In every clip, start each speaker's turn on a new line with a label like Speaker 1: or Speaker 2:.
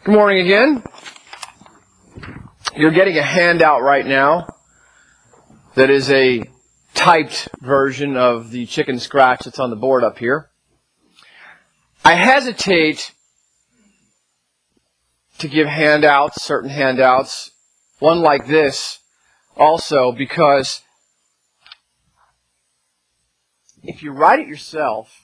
Speaker 1: Good morning again. You're getting a handout right now that is a typed version of the chicken scratch that's on the board up here. I hesitate to give handouts, certain handouts, one like this also, because if you write it yourself,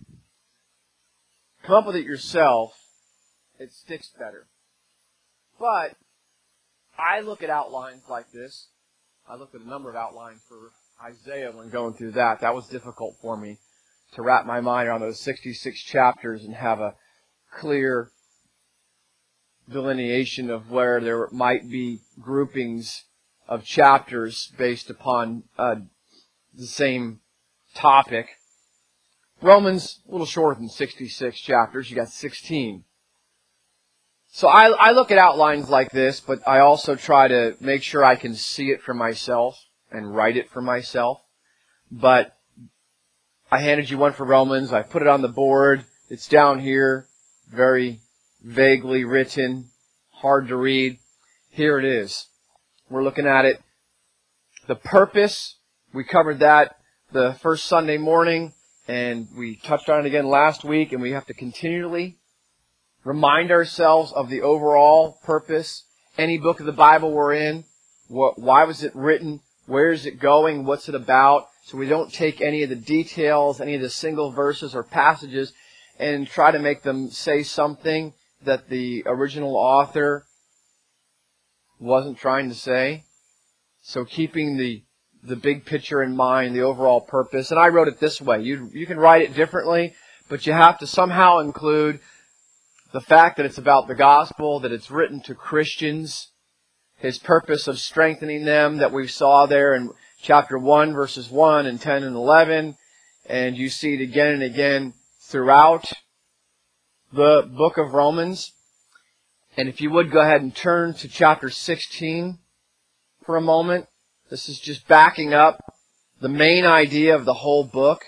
Speaker 1: come up with it yourself, it sticks better. But I look at outlines like this. I looked at a number of outlines for Isaiah when going through that. That was difficult for me to wrap my mind around those 66 chapters and have a clear delineation of where there might be groupings of chapters based upon the same topic. Romans, a little shorter than 66 chapters. You got 16. So I look at outlines like this, but I also try to make sure I can see it for myself and write it for myself. But I handed you one for Romans. I put it on the board. It's down here, very vaguely written, hard to read. Here it is. We're looking at it. The purpose, we covered that the first Sunday morning, and we touched on it again last week, and we have to continually remind ourselves of the overall purpose. Any book of the Bible we're in, why was it written? Where is it going? What's it about? So we don't take any of the details, any of the single verses or passages, and try to make them say something that the original author wasn't trying to say. So keeping the big picture in mind, the overall purpose. And I wrote it this way. You can write it differently, but you have to somehow include the fact that it's about the gospel, that it's written to Christians, His purpose of strengthening them that we saw there in chapter 1, verses 1 and 10 and 11. And you see it again and again throughout the book of Romans. And if you would go ahead and turn to chapter 16 for a moment. This is just backing up the main idea of the whole book.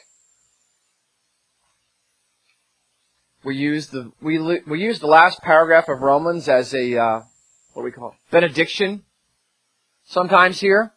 Speaker 1: We use the last paragraph of Romans as a what do we call it? Benediction sometimes here.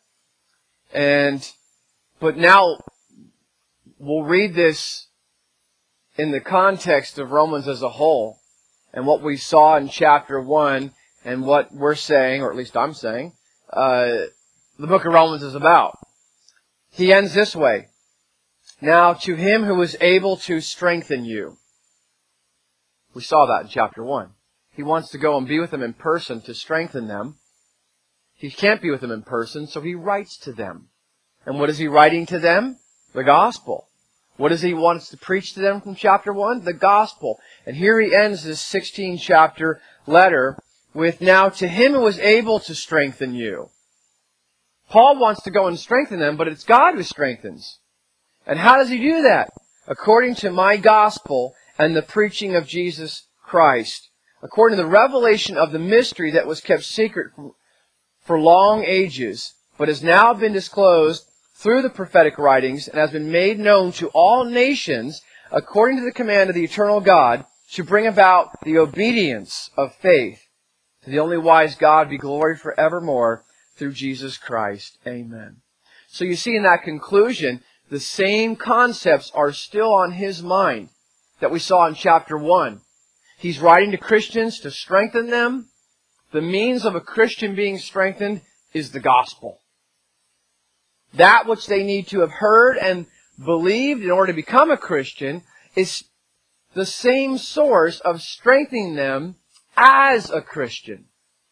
Speaker 1: But now we'll read this in the context of Romans as a whole and what we saw in chapter 1 and what we're saying, or at least I'm saying, the book of Romans is about. He ends this way. Now to Him who is able to strengthen you. We saw that in chapter 1. He wants to go and be with them in person to strengthen them. He can't be with them in person, so He writes to them. And what is He writing to them? The gospel. What does He want to preach to them from chapter 1? The gospel. And here He ends this 16-chapter letter with, now to Him who is able to strengthen you. Paul wants to go and strengthen them, but it's God who strengthens. And how does He do that? According to my gospel and the preaching of Jesus Christ, according to the revelation of the mystery that was kept secret for long ages, but has now been disclosed through the prophetic writings and has been made known to all nations, according to the command of the eternal God, to bring about the obedience of faith. To the only wise God be glory forevermore through Jesus Christ. Amen. So you see in that conclusion, the same concepts are still on his mind that we saw in chapter 1. He's writing to Christians to strengthen them. The means of a Christian being strengthened is the gospel. That which they need to have heard and believed in order to become a Christian is the same source of strengthening them as a Christian.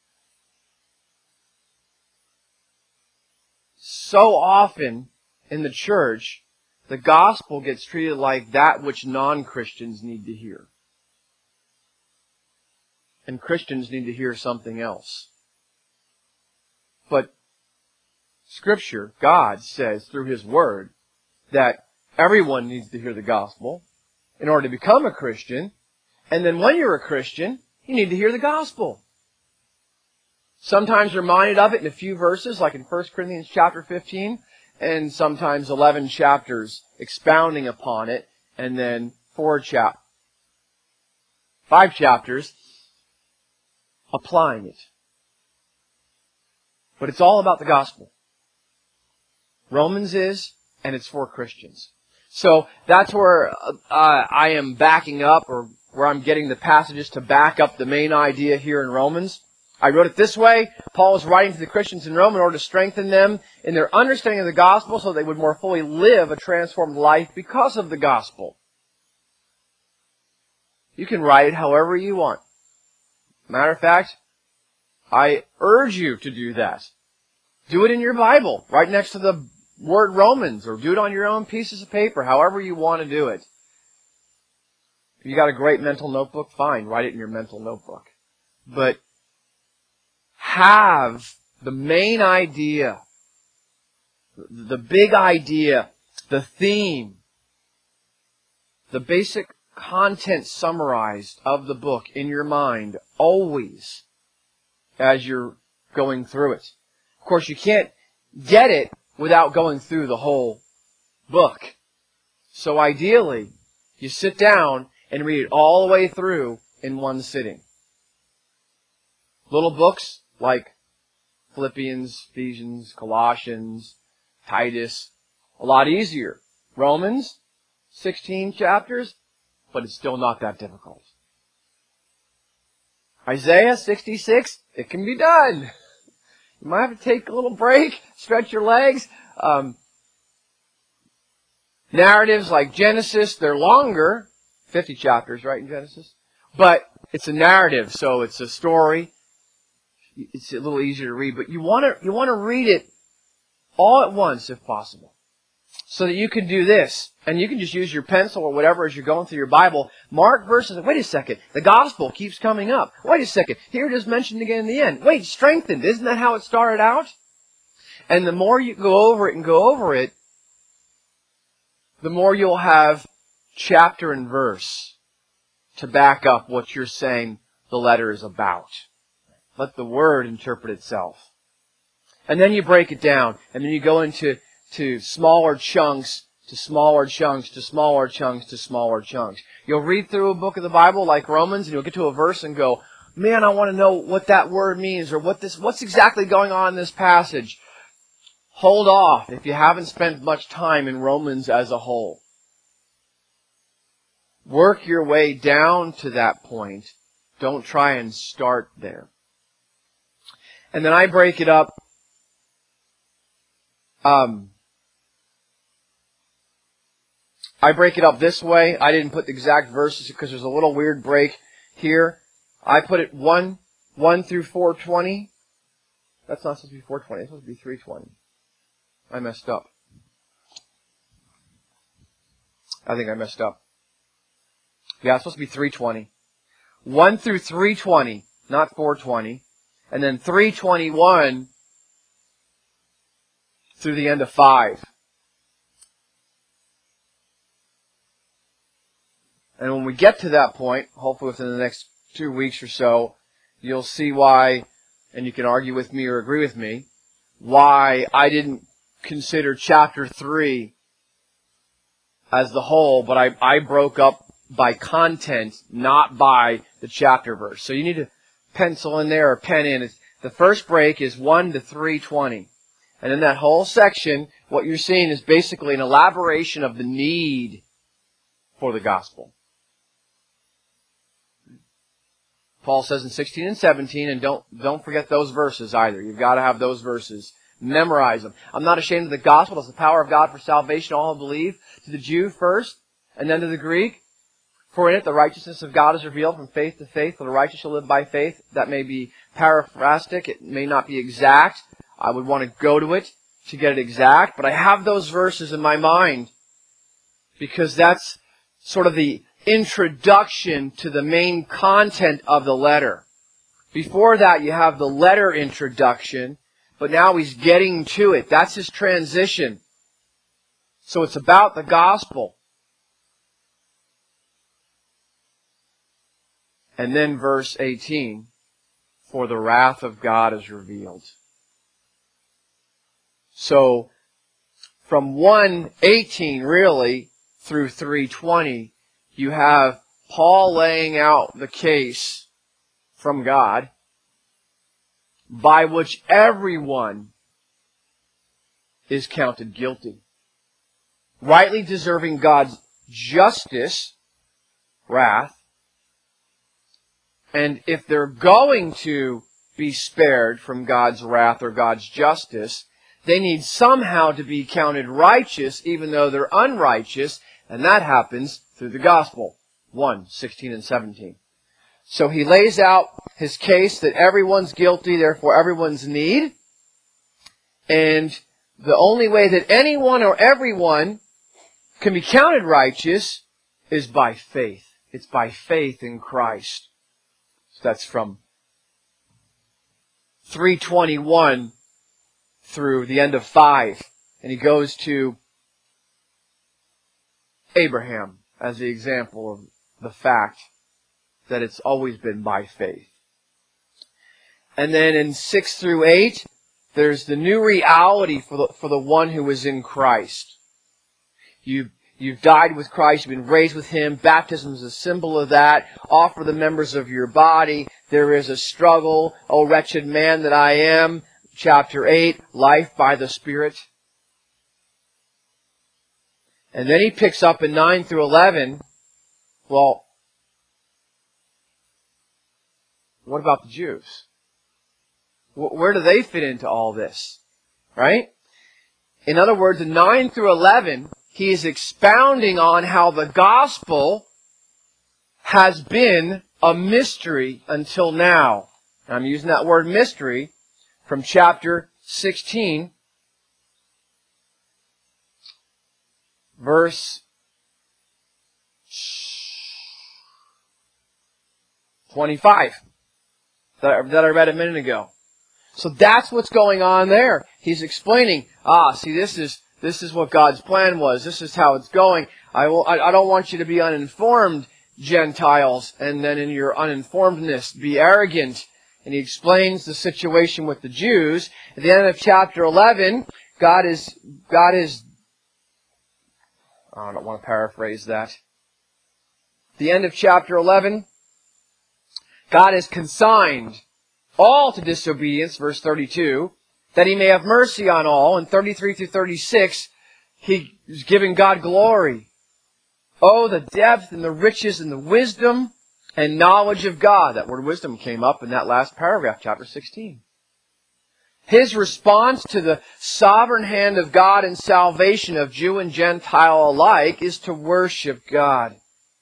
Speaker 1: So often in the church, the gospel gets treated like that which non-Christians need to hear. And Christians need to hear something else. But Scripture, God says through His Word, that everyone needs to hear the gospel in order to become a Christian. And then when you're a Christian, you need to hear the gospel. Sometimes reminded of it in a few verses, like in 1 Corinthians chapter 15, and sometimes 11 chapters expounding upon it, and then 5 chapters applying it. But it's all about the gospel. Romans is, and it's for Christians. So that's where I am backing up, or where I'm getting the passages to back up the main idea here in Romans. I wrote it this way. Paul is writing to the Christians in Rome in order to strengthen them in their understanding of the gospel so they would more fully live a transformed life because of the gospel. You can write it however you want. Matter of fact, I urge you to do that. Do it in your Bible, right next to the word Romans, or do it on your own pieces of paper, however you want to do it. If you got a great mental notebook, fine, write it in your mental notebook. But have the main idea, the big idea, the theme, the basic content summarized of the book in your mind always as you're going through it. Of course, you can't get it without going through the whole book. So ideally, you sit down and read it all the way through in one sitting. Little books like Philippians, Ephesians, Colossians, Titus, a lot easier. Romans, 16 chapters, but it's still not that difficult. Isaiah 66, it can be done. You might have to take a little break, stretch your legs. Narratives like Genesis, they're longer. 50 chapters, right, in Genesis? But it's a narrative, so it's a story. It's a little easier to read, but you want to read it all at once if possible. So that you can do this. And you can just use your pencil or whatever as you're going through your Bible. Mark verses. Wait a second. The gospel keeps coming up. Wait a second. Here it is mentioned again in the end. Wait, strengthened. Isn't that how it started out? And the more you go over it, the more you'll have chapter and verse to back up what you're saying the letter is about. Let the word interpret itself. And then you break it down. And then you go into smaller chunks, to smaller chunks, to smaller chunks, to smaller chunks. You'll read through a book of the Bible like Romans, and you'll get to a verse and go, man, I want to know what that word means, or what's exactly going on in this passage. Hold off if you haven't spent much time in Romans as a whole. Work your way down to that point. Don't try and start there. And then I break it up. I break it up this way. I didn't put the exact verses because there's a little weird break here. I put it 1 through 420. That's not supposed to be 420. It's supposed to be 320. I messed up. I think I messed up. Yeah, it's supposed to be 320. 1 through 320, not 420. And then 321 through the end of 5. And when we get to that point, hopefully within the next 2 weeks or so, you'll see why, and you can argue with me or agree with me, why I didn't consider chapter 3 as the whole, but I broke up by content, not by the chapter verse. So you need to pencil in there or pen in. The first break is 1 to 320. And in that whole section, what you're seeing is basically an elaboration of the need for the gospel. Paul says in 16 and 17, and don't forget those verses either. You've got to have those verses. Memorize them. I'm not ashamed of the gospel. It's the power of God for salvation, all who believe. To the Jew first, and then to the Greek. For in it the righteousness of God is revealed from faith to faith, for the righteous shall live by faith. That may be paraphrastic. It may not be exact. I would want to go to it to get it exact. But I have those verses in my mind because that's sort of the introduction to the main content of the letter. Before that, you have the letter introduction, but now he's getting to it. That's his transition. So it's about the gospel. And then verse 18, for the wrath of God is revealed. So from 1:18 really through 3:20, you have Paul laying out the case from God. by which everyone is counted guilty, rightly deserving God's justice, wrath, and if they're going to be spared from God's wrath or God's justice, they need somehow to be counted righteous even though they're unrighteous, and that happens through the gospel. 1:16 and 17. So he lays out his case that everyone's guilty, therefore everyone's in need, and the only way that anyone or everyone can be counted righteous is by faith. It's by faith in Christ. So that's from 3:21 through the end of 5. And he goes to Abraham as the example of the fact that it's always been by faith. And then in 6 through 8, there's the new reality for the one who is in Christ. You've died with Christ, you've been raised with Him. Baptism is a symbol of that. Offer the members of your body. There is a struggle. O wretched man that I am. Chapter 8, life by the Spirit. And then he picks up in 9 through 11. Well, what about the Jews? Where do they fit into all this? Right? In other words, in 9 through 11, he is expounding on how the gospel has been a mystery until now. And I'm using that word mystery from chapter 16, verse 25, that I read a minute ago. So that's what's going on there. He's explaining, see, this is what God's plan was. This is how it's going. I don't want you to be uninformed, Gentiles, and then in your uninformedness be arrogant. And he explains the situation with the Jews. At the end of chapter 11, God is, I don't want to paraphrase that. At the end of chapter 11, God has consigned all to disobedience, verse 32, that He may have mercy on all. And 33 through 36, He is giving God glory. Oh, the depth and the riches and the wisdom and knowledge of God. That word wisdom came up in that last paragraph, chapter 16. His response to the sovereign hand of God and salvation of Jew and Gentile alike is to worship God.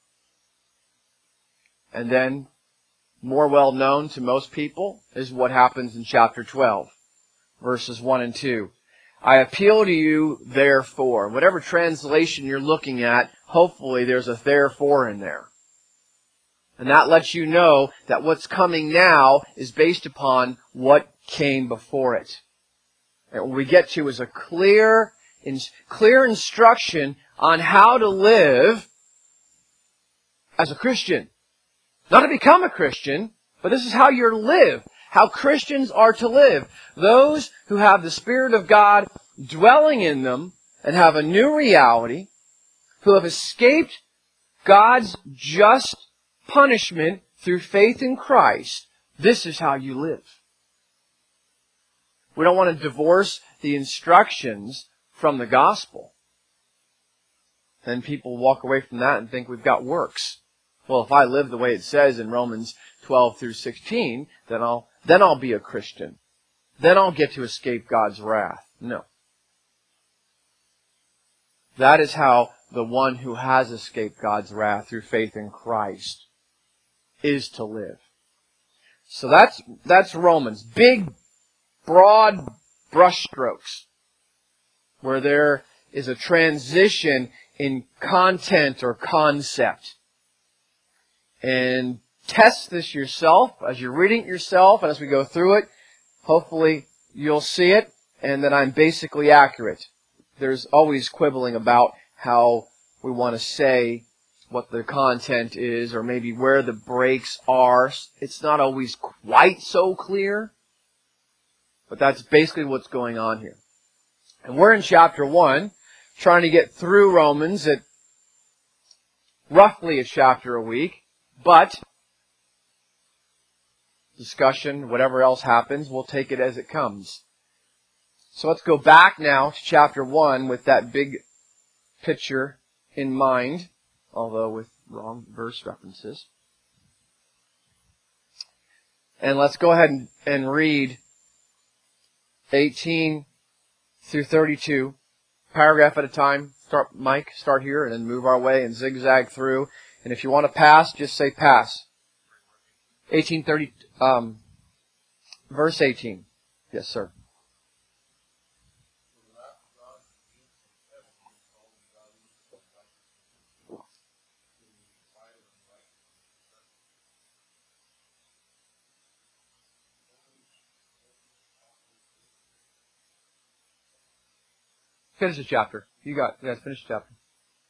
Speaker 1: And then, more well known to most people, is what happens in chapter 12, verses 1 and 2. I appeal to you, therefore. Whatever translation you're looking at, hopefully there's a therefore in there. And that lets you know that what's coming now is based upon what came before it. And what we get to is a clear instruction on how to live as a Christian. Not to become a Christian, but this is how you're to live. How Christians are to live. Those who have the Spirit of God dwelling in them and have a new reality, who have escaped God's just punishment through faith in Christ, this is how you live. We don't want to divorce the instructions from the gospel. Then people walk away from that and think we've got works. Well, if I live the way it says in Romans 12 through 16, then I'll be a Christian. Then I'll get to escape God's wrath. No. That is how the one who has escaped God's wrath through faith in Christ is to live. So that's Romans. Big, broad brushstrokes where there is a transition in content or concept. And test this yourself as you're reading it yourself, and as we go through it, hopefully you'll see it and that I'm basically accurate. There's always quibbling about how we want to say what the content is, or maybe where the breaks are. It's not always quite so clear, but that's basically what's going on here. And we're in chapter 1, trying to get through Romans at roughly a chapter a week, but discussion, whatever else happens, we'll take it as it comes. So let's go back now to chapter 1 with that big picture in mind, although with wrong verse references. And let's go ahead and read 18 through 32, paragraph at a time. Mike, start here and then move our way and zigzag through. And if you want to pass, just say pass. 1830, verse 18. Yes, sir. Finish the chapter. You guys finish the chapter.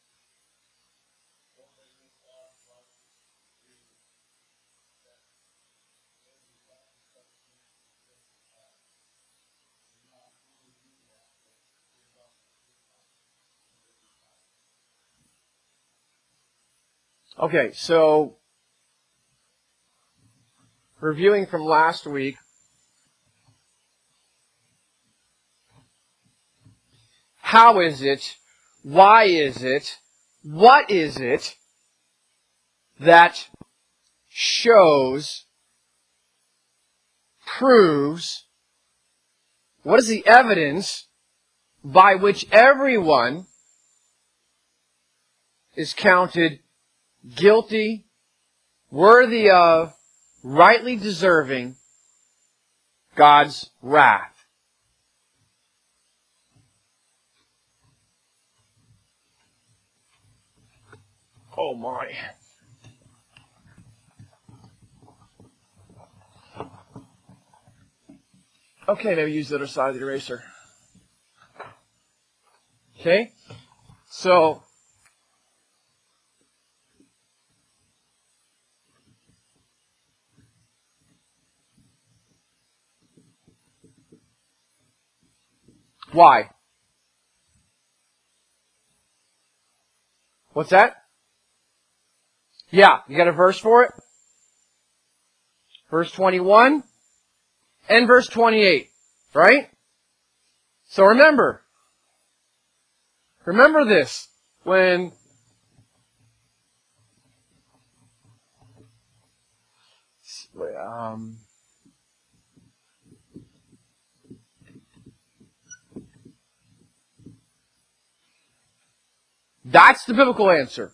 Speaker 1: Okay, so reviewing from last week, how is it, why is it, what is it that shows, proves, what is the evidence by which everyone is counted guilty, worthy of, rightly deserving God's wrath? Oh my. Okay, maybe use the other side of the eraser. Okay? So, why? What's that? Yeah, you got a verse for it? Verse 21 and verse 28, right? So remember this. When that's the biblical answer.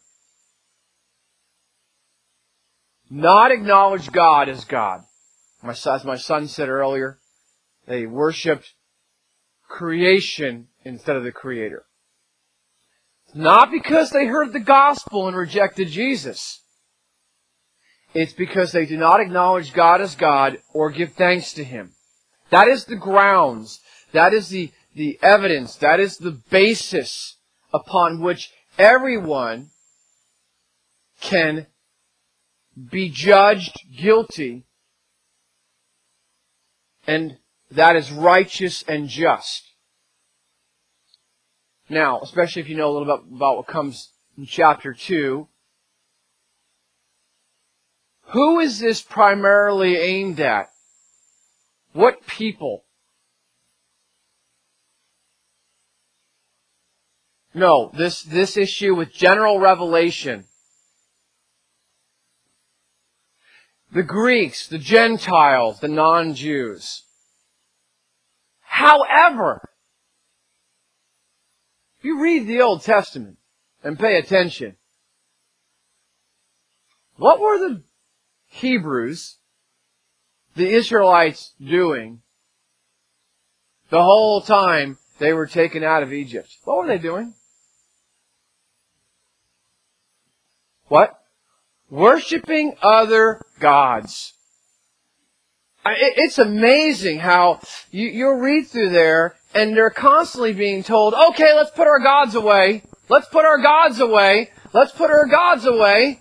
Speaker 1: Not acknowledge God as God. As my son said earlier, they worshipped creation instead of the Creator. Not because they heard the gospel and rejected Jesus. It's because they do not acknowledge God as God or give thanks to Him. That is the grounds. That is the evidence. That is the basis upon which everyone can be judged guilty, and that is righteous and just. Now, especially if you know a little bit about what comes in chapter 2, who is this primarily aimed at? What people? No, this issue with general revelation. The Greeks, the Gentiles, the non-Jews. However, if you read the Old Testament and pay attention, what were the Hebrews, the Israelites, doing the whole time they were taken out of Egypt? What were they doing? What? Worshipping other gods. It's amazing how you'll read through there and they're constantly being told, okay, let's put our gods away. Let's put our gods away. Let's put our gods away.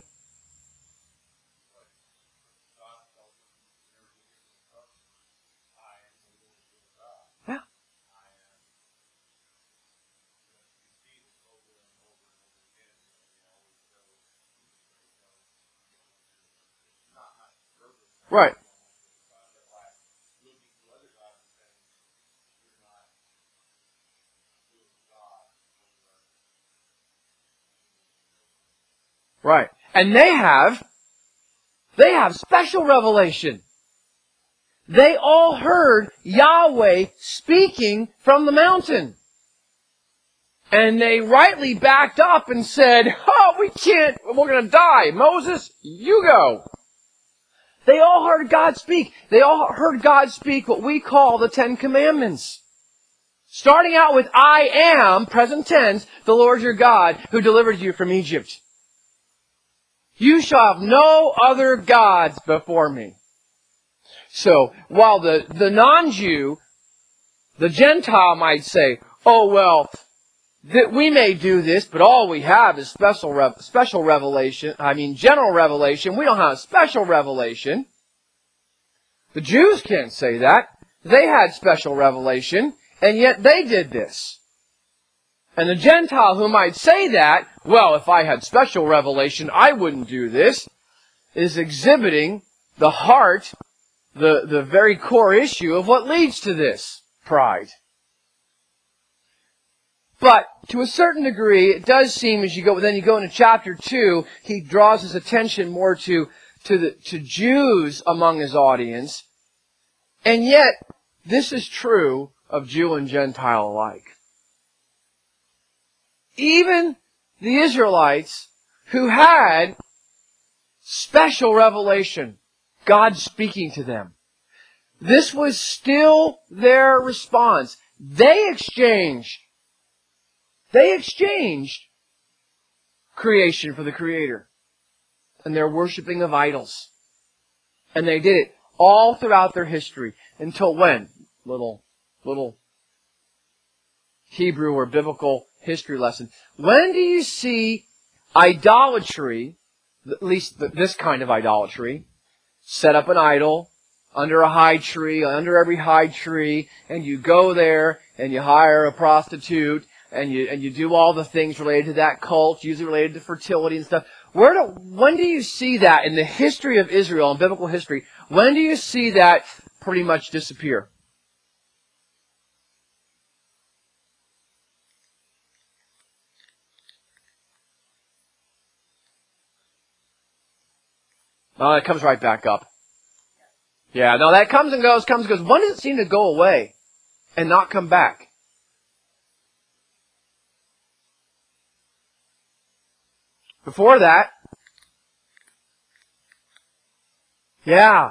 Speaker 1: Yeah. Right. Right. And they have special revelation. They all heard Yahweh speaking from the mountain. And they rightly backed up and said, oh, we're going to die. Moses, you go. They all heard God speak. They all heard God speak what we call the Ten Commandments. Starting out with, I am, present tense, the Lord your God, who delivered you from Egypt. You shall have no other gods before me. So, while the non-Jew, the Gentile might say, oh well, we may do this, but all we have is special revelation, general revelation. We don't have special revelation. The Jews can't say that. They had special revelation, and yet they did this. And the Gentile who might say that, well, if I had special revelation, I wouldn't do this, is exhibiting the heart, the very core issue of what leads to this, pride. But to a certain degree, it does seem as you go into chapter 2, he draws his attention more to Jews among his audience. And yet, this is true of Jew and Gentile alike. Even the Israelites who had special revelation, God speaking to them, this was still their response. They exchanged creation for the Creator. And their worshiping of idols. And they did it all throughout their history. Until when? Little Hebrew or biblical history lesson. When do you see idolatry, at least this kind of idolatry, set up an idol under a high tree, under every high tree, and you go there and you hire a prostitute, and you do all the things related to that cult, usually related to fertility and stuff. When do you see that in the history of Israel, in biblical history, when do you see that pretty much disappear? Oh, it comes right back up. Yeah, no, that comes and goes. When does it seem to go away and not come back? Before that, yeah.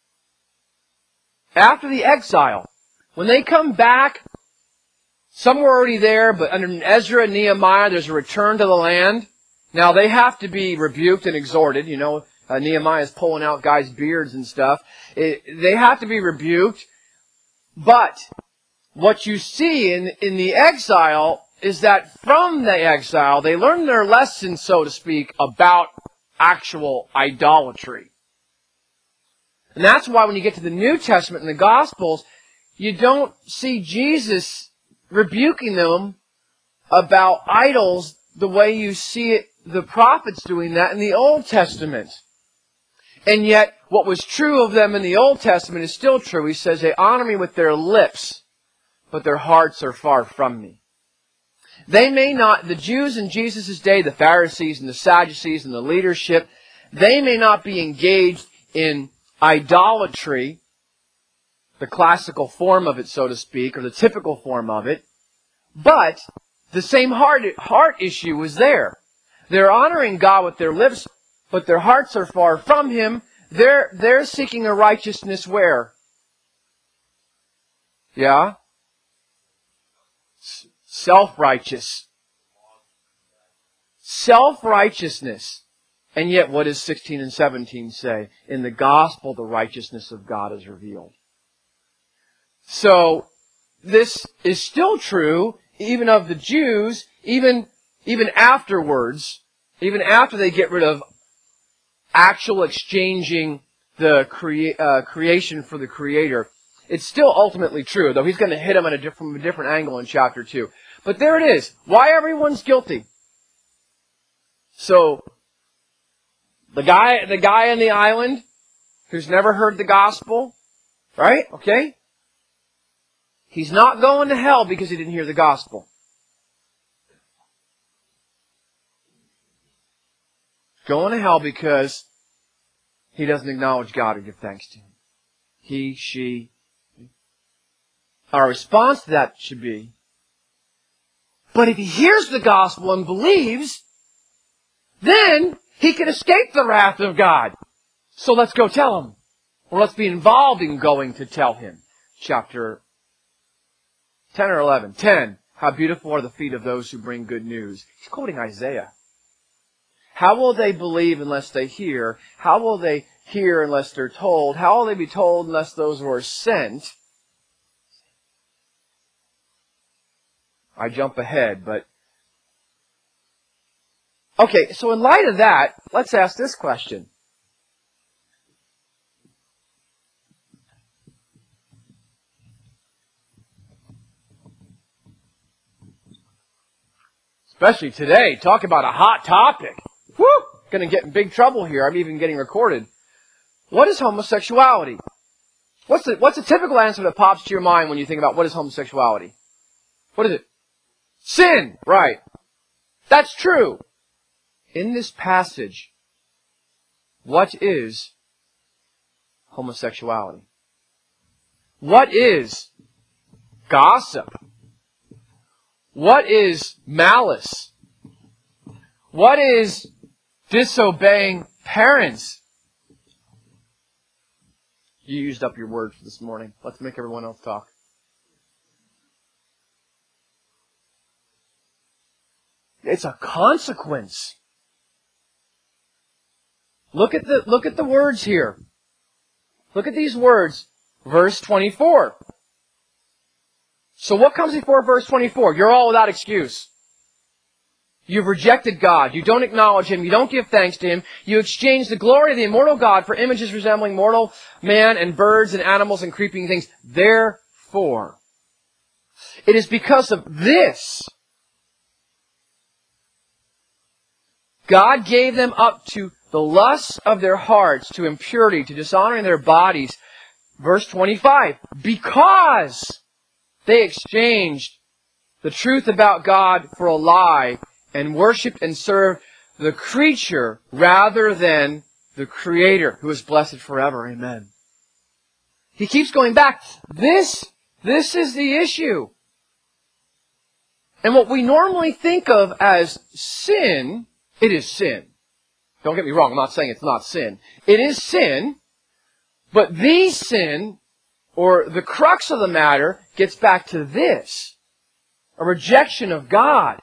Speaker 1: After the exile, when they come back, some were already there, but under Ezra and Nehemiah, there's a return to the land. Now, they have to be rebuked and exhorted. You know, Nehemiah's pulling out guys' beards and stuff. They have to be rebuked. But what you see in the exile is that from the exile, they learn their lesson, so to speak, about actual idolatry. And that's why when you get to the New Testament and the Gospels, you don't see Jesus rebuking them about idols the way you see the prophets doing that in the Old Testament. And yet, what was true of them in the Old Testament is still true. He says, they honor me with their lips, but their hearts are far from me. They may not, the Jews in Jesus' day, the Pharisees and the Sadducees and the leadership, they may not be engaged in idolatry, the classical form of it, so to speak, or the typical form of it, but the same heart issue is there. They're honoring God with their lips, but their hearts are far from Him. They're seeking a righteousness where? Yeah? Self-righteous. Self-righteousness. And yet, what does 16 and 17 say? In the gospel, the righteousness of God is revealed. So, this is still true, even of the Jews, even afterwards, even after they get rid of actual exchanging the creation for the Creator. It's still ultimately true, though he's going to hit them from a different angle in chapter 2. But there it is. Why everyone's guilty. So, the guy on the island who's never heard the gospel, right? Okay? He's not going to hell because he didn't hear the gospel. going to hell because he doesn't acknowledge God or give thanks to Him. He, she. Our response to that should be, but if he hears the gospel and believes, then he can escape the wrath of God. So let's go tell him. Or let's be involved in going to tell him. Chapter 10 or 11. 10. How beautiful are the feet of those who bring good news. He's quoting Isaiah. How will they believe unless they hear? How will they hear unless they're told? How will they be told unless those who are sent? I jump ahead, but... Okay, so in light of that, let's ask this question. Especially today, talk about a hot topic. Woo! Gonna get in big trouble here. I'm even getting recorded. What is homosexuality? What's a typical answer that pops to your mind when you think about what is homosexuality? What is it? Sin! Right. That's true. In this passage, what is homosexuality? What is gossip? What is malice? What is disobeying parents? You used up your words this morning. Let's make everyone else talk. It's a consequence. Look at the words here. Look at these words. Verse 24. So what comes before verse 24? You're all without excuse. You've rejected God. You don't acknowledge Him. You don't give thanks to Him. You exchange the glory of the immortal God for images resembling mortal man and birds and animals and creeping things. Therefore, it is because of this God gave them up to the lusts of their hearts, to impurity, to dishonoring their bodies. Verse 25. Because they exchanged the truth about God for a lie and worshipped and served the creature rather than the Creator, who is blessed forever. Amen. He keeps going back. This is the issue. And what we normally think of as sin, it is sin. Don't get me wrong, I'm not saying it's not sin. It is sin, but the sin, or the crux of the matter, gets back to this. A rejection of God.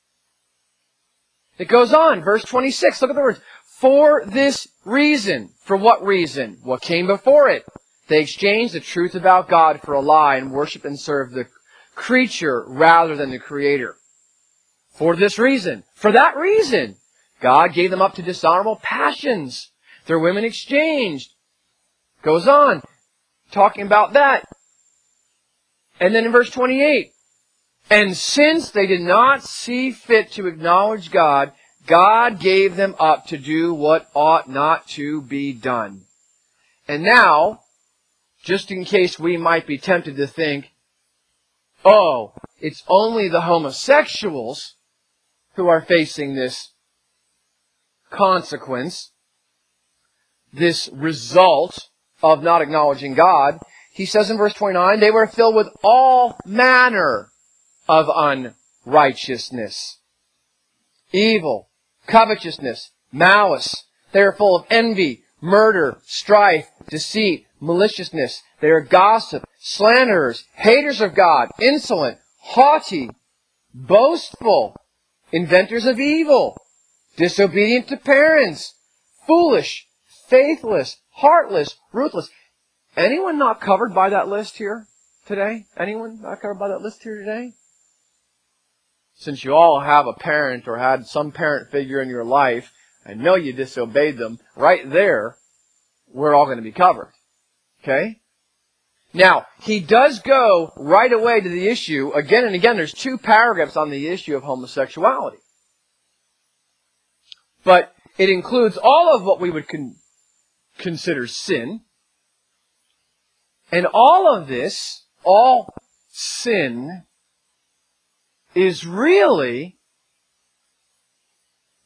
Speaker 1: It goes on, verse 26, look at the words. For this reason. For what reason? What came before it? They exchanged the truth about God for a lie and worshiped and served the creature rather than the Creator. For this reason. For that reason. God gave them up to dishonorable passions. Their women exchanged. Goes on, talking about that. And then in verse 28, and since they did not see fit to acknowledge God, God gave them up to do what ought not to be done. And now, just in case we might be tempted to think, oh, it's only the homosexuals who are facing this consequence, this result of not acknowledging God. He says in verse 29, they were filled with all manner of unrighteousness, evil, covetousness, malice. They are full of envy, murder, strife, deceit, maliciousness. They are gossip, slanderers, haters of God, insolent, haughty, boastful, inventors of evil, disobedient to parents, foolish, faithless, heartless, ruthless. Anyone not covered by that list here today? Anyone not covered by that list here today? Since you all have a parent or had some parent figure in your life, I know you disobeyed them, right there, we're all going to be covered. Okay? Now, he does go right away to the issue, again and again, there's 2 paragraphs on the issue of homosexuality. But it includes all of what we would consider sin. And all of this, all sin, is really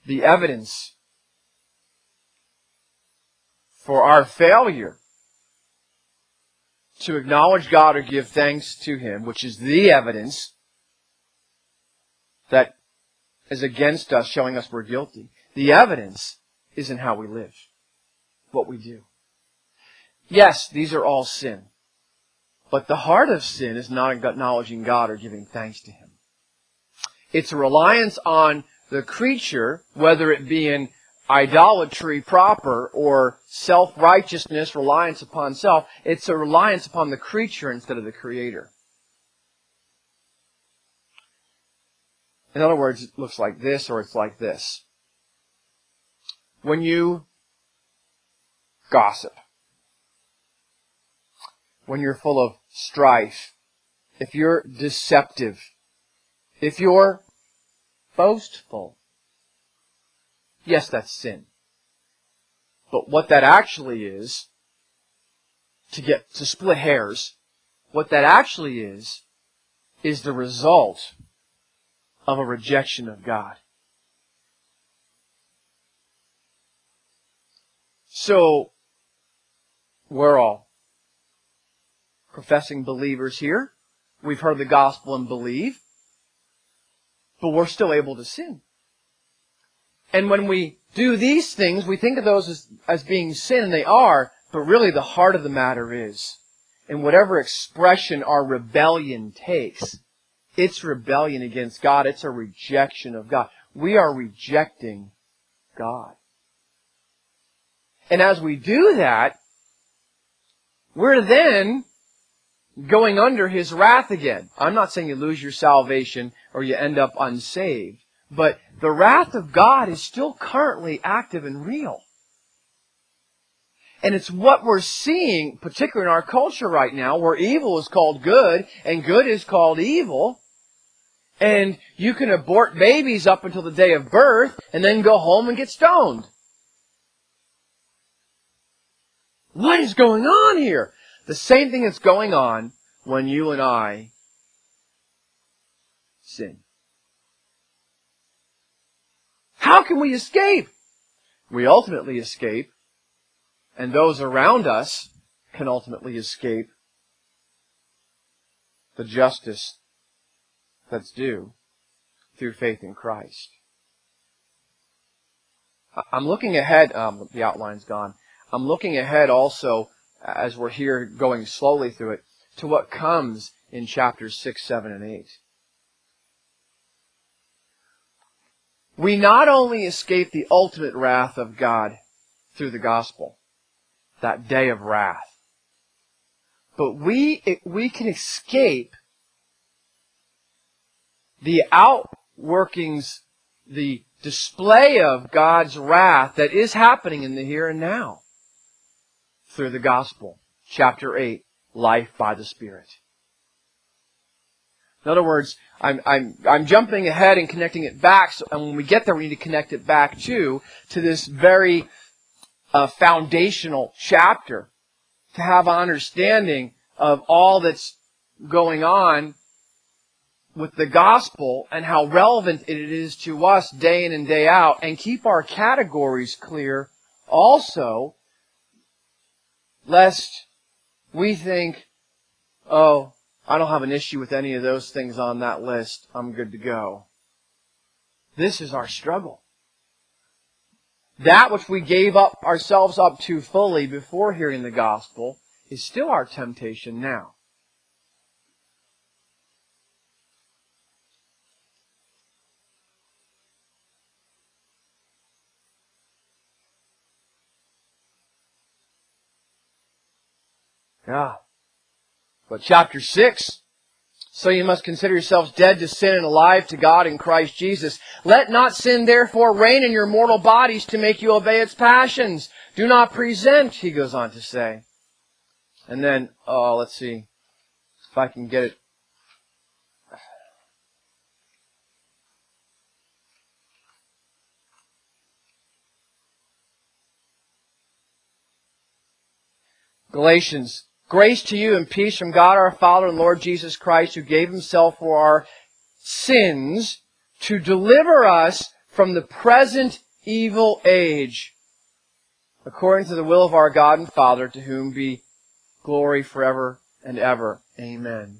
Speaker 1: the evidence for our failure to acknowledge God or give thanks to Him, which is the evidence that is against us, showing us we're guilty. The evidence is in how we live, what we do. Yes, these are all sin. But the heart of sin is not acknowledging God or giving thanks to Him. It's a reliance on the creature, whether it be in idolatry proper or self-righteousness, reliance upon self. It's a reliance upon the creature instead of the Creator. In other words, it looks like this or it's like this. When you gossip, when you're full of strife, if you're deceptive, if you're boastful, yes, that's sin. But what that actually is, to split hairs, what that actually is the result of a rejection of God. So, we're all professing believers here. We've heard the gospel and believe. But we're still able to sin. And when we do these things, we think of those as being sin, and they are, but really the heart of the matter is, in whatever expression our rebellion takes, it's rebellion against God. It's a rejection of God. We are rejecting God. And as we do that, we're then going under His wrath again. I'm not saying you lose your salvation or you end up unsaved, but the wrath of God is still currently active and real. And it's what we're seeing, particularly in our culture right now, where evil is called good and good is called evil. And you can abort babies up until the day of birth and then go home and get stoned. What is going on here? The same thing that's going on when you and I sin. How can we escape? We ultimately escape, and those around us can ultimately escape the justice that's due through faith in Christ. I'm looking ahead. The outline's gone. I'm looking ahead also, as we're here going slowly through it, to what comes in chapters 6, 7, and 8. We not only escape the ultimate wrath of God through the gospel, that day of wrath, but we can escape the outworkings, the display of God's wrath that is happening in the here and now through the gospel. Chapter 8, life by the Spirit. In other words, I'm jumping ahead and connecting it back, and when we get there we need to connect it back to this very foundational chapter to have an understanding of all that's going on with the gospel and how relevant it is to us day in and day out, and keep our categories clear also, lest we think, oh, I don't have an issue with any of those things on that list. I'm good to go. This is our struggle. That which we gave ourselves up to fully before hearing the gospel is still our temptation now. Yeah. But chapter 6, so you must consider yourselves dead to sin and alive to God in Christ Jesus. Let not sin therefore reign in your mortal bodies to make you obey its passions. Do not present, he goes on to say. And then, let's see if I can get it. Galatians. Grace to you and peace from God our Father and Lord Jesus Christ, who gave Himself for our sins to deliver us from from the present evil age, according to the will of our God and Father, to whom be glory forever and ever. Amen.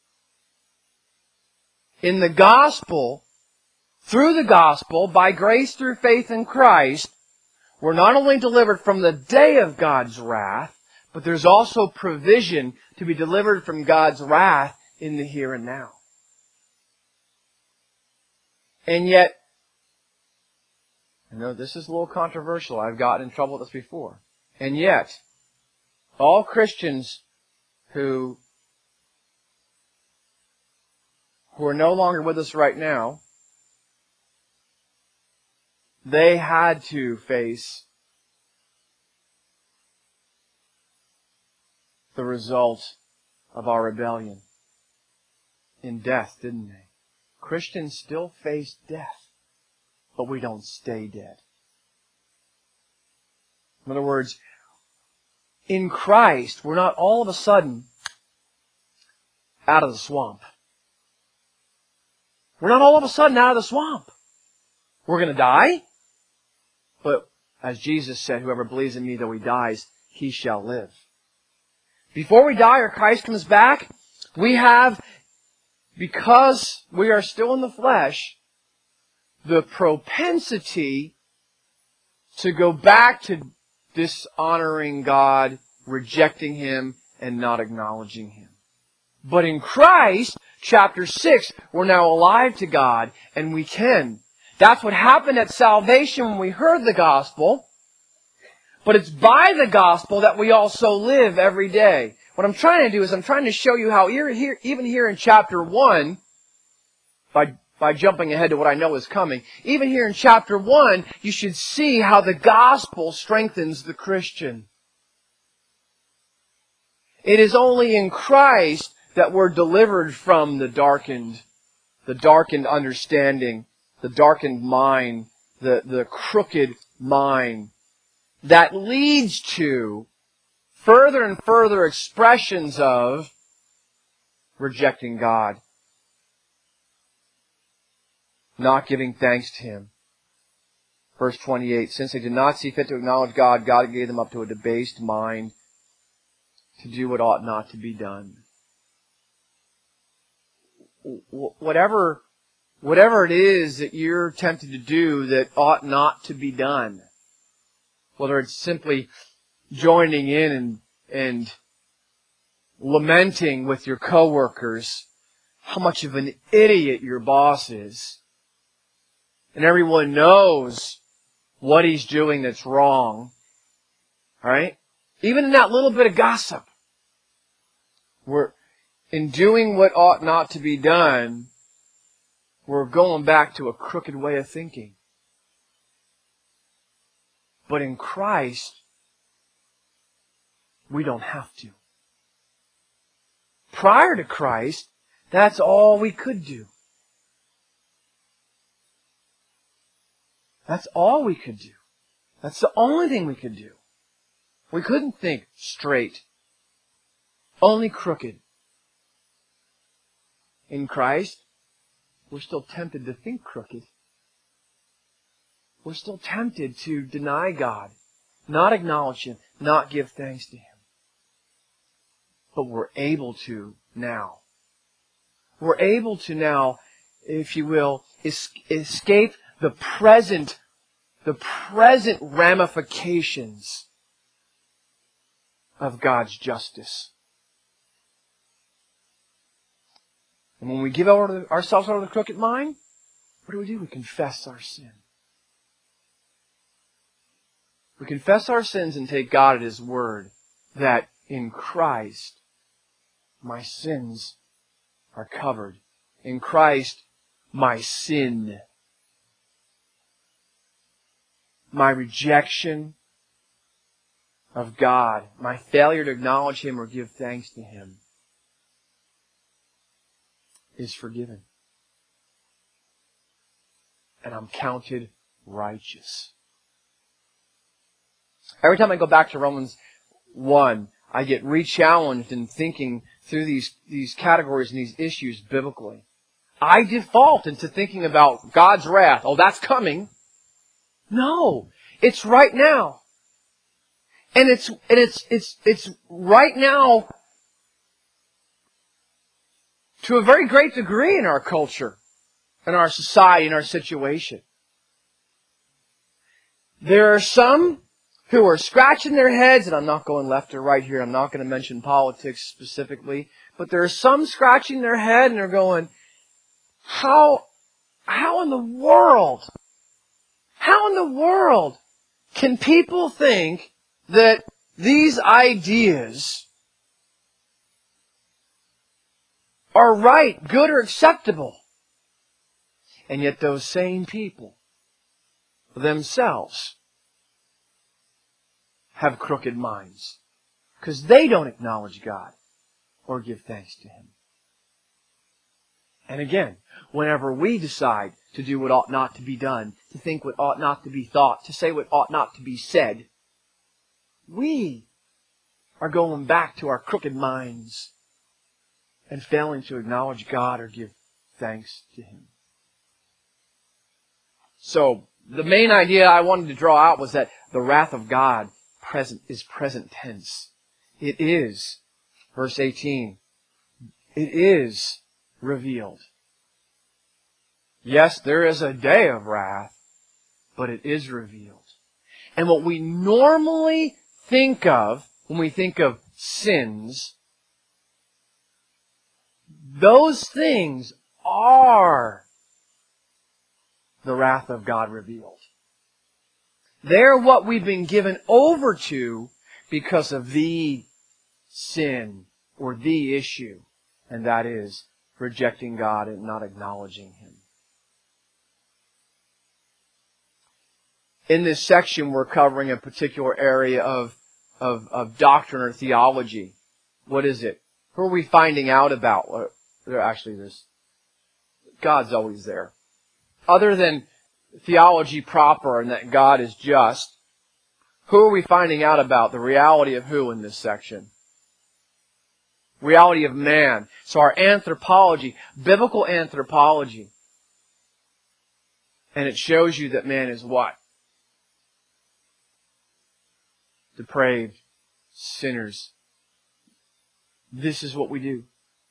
Speaker 1: In the gospel, through the gospel, by grace through faith in Christ, we're not only delivered from the day of God's wrath, but there's also provision to be delivered from God's wrath in the here and now. And yet, I know this is a little controversial. I've gotten in trouble with this before. And yet, all Christians who are no longer with us right now, they had to face the result of our rebellion in death, didn't they? Christians still face death, but we don't stay dead. In other words, in Christ, we're not all of a sudden out of the swamp. We're not all of a sudden out of the swamp. We're going to die, but as Jesus said, whoever believes in me, though he dies, he shall live. Before we die or Christ comes back, we have, because we are still in the flesh, the propensity to go back to dishonoring God, rejecting Him, and not acknowledging Him. But in Christ, chapter 6, we're now alive to God, and we can. That's what happened at salvation when we heard the gospel. But it's by the gospel that we also live every day. What I'm trying to do is I'm trying to show you how even here in chapter 1, by jumping ahead to what I know is coming, even here in chapter 1, you should see how the gospel strengthens the Christian. It is only in Christ that we're delivered from the darkened understanding, the darkened mind, the crooked mind, that leads to further and further expressions of rejecting God, not giving thanks to Him. Verse 28, since they did not see fit to acknowledge God, God gave them up to a debased mind to do what ought not to be done. Whatever it is that you're tempted to do that ought not to be done, whether it's simply joining in and lamenting with your coworkers how much of an idiot your boss is, and everyone knows what he's doing that's wrong, right? Even in that little bit of gossip, in doing what ought not to be done, we're going back to a crooked way of thinking. But in Christ, we don't have to. Prior to Christ, that's all we could do. That's all we could do. That's the only thing we could do. We couldn't think straight. Only crooked. In Christ, we're still tempted to think crooked. We're still tempted to deny God, not acknowledge Him, not give thanks to Him. But we're able to now. We're able to now, if you will, escape the present ramifications of God's justice. And when we give ourselves over to the crooked mind, what do? We confess our sin. We confess our sins and take God at His word that in Christ, my sins are covered. In Christ, my sin, my rejection of God, my failure to acknowledge Him or give thanks to Him is forgiven. And I'm counted righteous. Every time I go back to Romans 1, I get re-challenged in thinking through these categories and these issues biblically. I default into thinking about God's wrath. Oh, that's coming. No, it's right now. And it's right now to a very great degree in our culture, in our society, in our situation. There are some who are scratching their heads, and I'm not going left or right here, I'm not going to mention politics specifically, but there are some scratching their head and they're going, how in the world can people think that these ideas are right, good, or acceptable? And yet those same people themselves have crooked minds because they don't acknowledge God or give thanks to Him. And again, whenever we decide to do what ought not to be done, to think what ought not to be thought, to say what ought not to be said, we are going back to our crooked minds and failing to acknowledge God or give thanks to Him. So, the main idea I wanted to draw out was that the wrath of God is present tense. It is, verse 18, it is revealed. Yes, there is a day of wrath, but it is revealed. And what we normally think of when we think of sins, those things are the wrath of God revealed. They're what we've been given over to because of the sin or the issue, and that is rejecting God and not acknowledging Him. In this section, we're covering a particular area of doctrine or theology. What is it? Who are we finding out about? God's always there. Other than theology proper and that God is just, who are we finding out about? The reality of who in this section? Reality of man. So our anthropology, biblical anthropology. And it shows you that man is what? Depraved, sinners. This is what we do.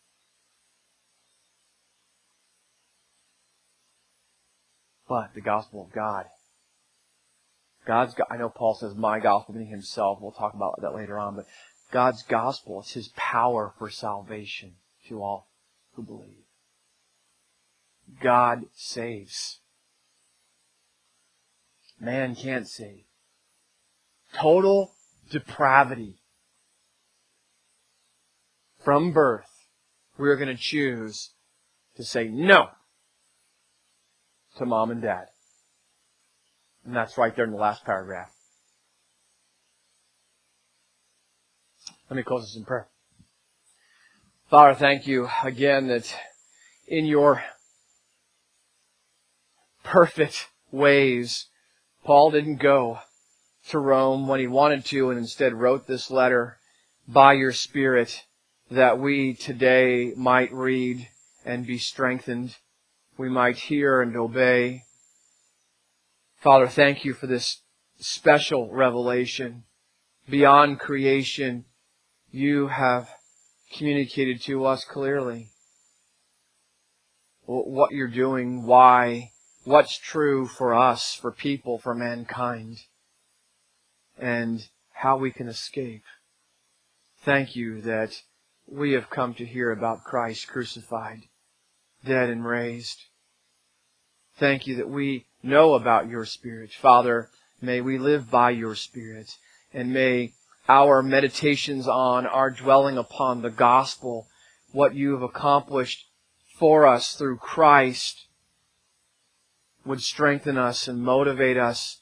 Speaker 1: But the gospel of God. I know Paul says my gospel, meaning Himself. We'll talk about that later on. But God's gospel is His power for salvation to all who believe. God saves. Man can't save. Total depravity. From birth, we're going to choose to say no to mom and dad. And that's right there in the last paragraph. Let me close this in prayer. Father, thank You again that in Your perfect ways, Paul didn't go to Rome when he wanted to and instead wrote this letter by Your Spirit that we today might read and be strengthened. We might hear and obey. Father, thank You for this special revelation. Beyond creation, You have communicated to us clearly what You're doing, why, what's true for us, for people, for mankind, and how we can escape. Thank You that we have come to hear about Christ crucified, dead and raised. Thank You that we know about Your Spirit. Father, may we live by Your Spirit, and may our meditations on, our dwelling upon the gospel, what You have accomplished for us through Christ, would strengthen us and motivate us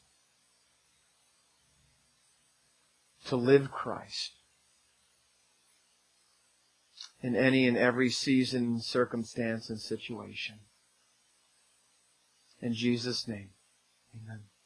Speaker 1: to live Christ in any and every season, circumstance, and situation. In Jesus' name, amen.